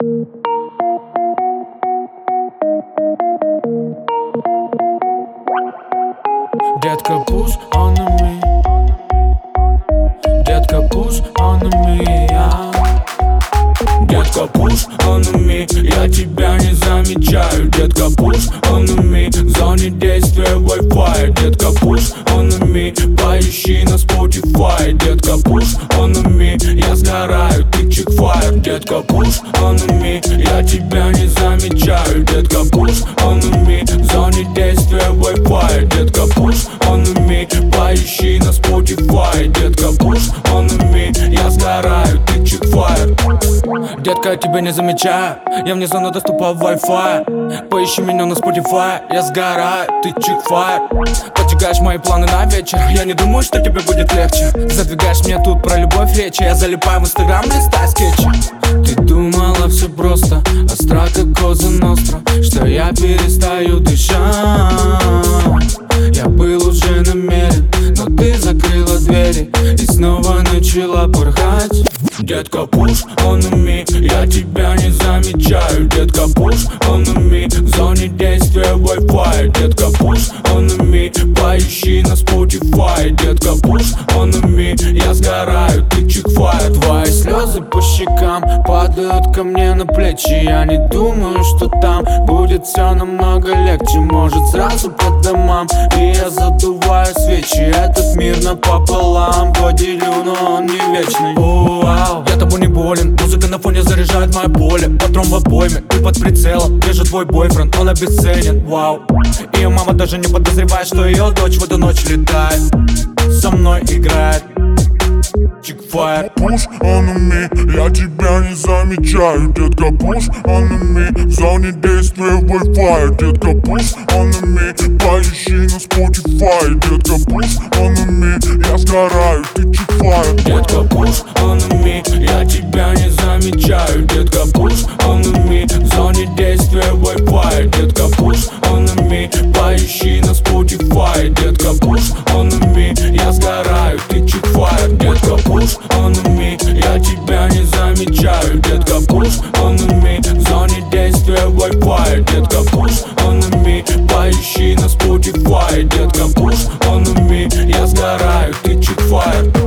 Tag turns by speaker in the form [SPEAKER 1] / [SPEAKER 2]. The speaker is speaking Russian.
[SPEAKER 1] Детка, push on me. Детка, push on me, yeah. Детка, push on me. Я тебя не замечаю. Детка, push on me. В зоне действия Wi-Fi. Детка, push on me. Поищи на Spotify. Детка, push on me. Я сгораю, ты чикфайр. Детка, push on me. Я тебя не замечаю. Детка, push on me. В зоне действия Wi-Fi. Детка, push on me. Поищи на Spotify. Детка, push on me. Я сгораю, ты чикфайр. Детка, я тебя не замечаю. Я вне зоны доступа Wi-Fi. Поищи меня на Spotify. Я сгораю, ты чикфайр. Поджигаешь мои планы на вечер. Я не думаю, что тебе будет легче. Задвигаешь мне тут про любовь речи. Я залипаю в Инстаграм, листаю скетчи. Ты думала все просто, остра как Коза Ностра, что я перестаю дышать. Я был уже намерен, но ты закрыла двери и снова начала порхать. Детка, push on me. Я тебя не замечаю. Детка, push on me. В зоне действия Wi-Fi. Детка, push on me. Поищи на Spotify. Детка, push on me. Я сгораю, ты чикфайр. Твои слезы по щекам падают ко мне на плечи. Я не думаю, что там будет все намного легче. Может, сразу по домам, и я задуваю свечи. Этот мир напополам поделю, но он не вечный. Я тобой не болен, музыка на фоне заряжает мое поле. Патрон в обойме, ты под прицелом. Где же твой бойфренд, он обесценен, вау. Ее мама даже не подозревает, что ее дочь в эту ночь летает, со мной играет чикфайр.
[SPEAKER 2] Push on me, я тебя не замечаю. Детка, push on me. В зоне действия Wi-Fi. Детка, push on me. Поищи на Spotify. Детка, push on me. Я сгораю, ты чикфайр.
[SPEAKER 1] Детка, push on me. Я тебя не замечаю. Детка, push on me. В зоне действия Wi-Fi. Детка, push on me. Поищи на Spotify. Детка, push on me. Я сгораю, ты чикфайр. Детка, push on me. Я тебя не замечаю. Детка, push on me. В зоне действия Wi-Fi. Детка, push on me. Поищи на Spotify. Детка, push on me. Я сгораю, ты чикфайр.